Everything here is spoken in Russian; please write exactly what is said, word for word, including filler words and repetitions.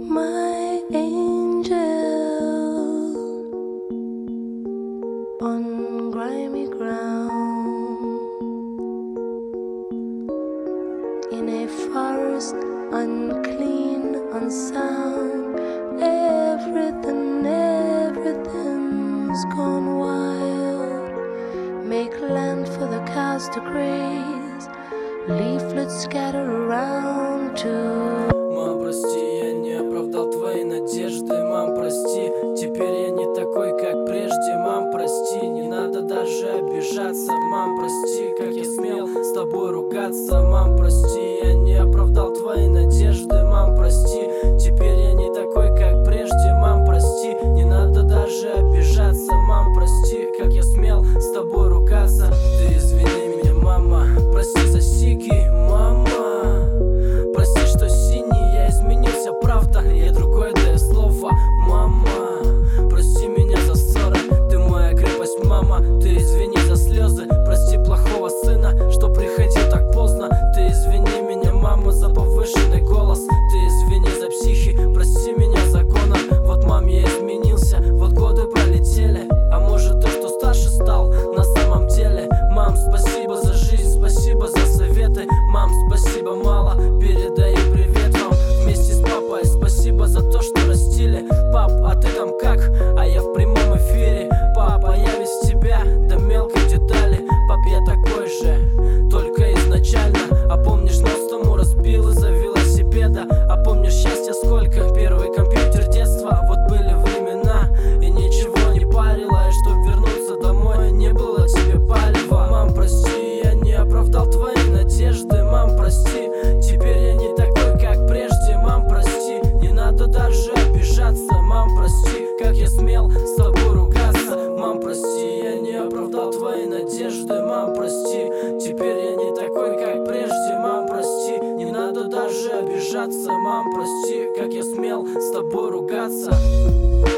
My angel on grimy ground in a forest unclean, unsound. Everything, everything's gone wild. Make land for the cows to graze. Leaflets scatter around too. Мам, прости, я не оправдал твои надежды. Мам, прости, теперь я не такой, как прежде. Мам, прости, не надо даже обижаться. Мам, прости, как я смел с тобой ругаться. Мам, прости, я не оправдал твои надежды. Мам, прости, теперь я не такой, как прежде. Мам, прости, не надо даже обижаться. Мам, прости, как я смел с тобой ругаться. Ты извини меня, мама, прости за сики, мама. Прости, что синий, я изменился, правда, я другой даю слово, мама. Прости меня за ссоры, ты моя крепость, мама. Ты извини за слезы, прости плохого сына, что приходил так поздно. Ты извини меня, мама, за повышенный голос. Ты извини за психи, прости меня за гонор. Вот, мам, я изменился, вот годы пролетели. А может, то, что старше стал на самом деле. Мам, спасибо за жизнь, спасибо за советы. Мам, спасибо, мало, передаю привет вам вместе с папой. Спасибо за то, что растили. Пап, а ты там как? А я в прямом эфире. Папа, я весь тебя до мелкой детали. Пап, я такой же, только изначально. А помнишь, нос тому разбил из-за велосипеда? А помнишь, счастье сколько? Первый компьютер детства. Вот были времена, и ничего не парило. И чтоб вернуться домой, не было тебе палева. Мам, прости, я не оправдал твои надежды. Мам, прости, теперь я не такой, как прежде. Мам, прости, не надо даже обижаться. Мам, прости, как я смел с тобой ругаться. Мам, прости, я не оправдал твои надежды. Мам, прости, теперь я не такой, как прежде. Мам, прости, не надо даже обижаться. Мам, прости, как я смел с тобой ругаться.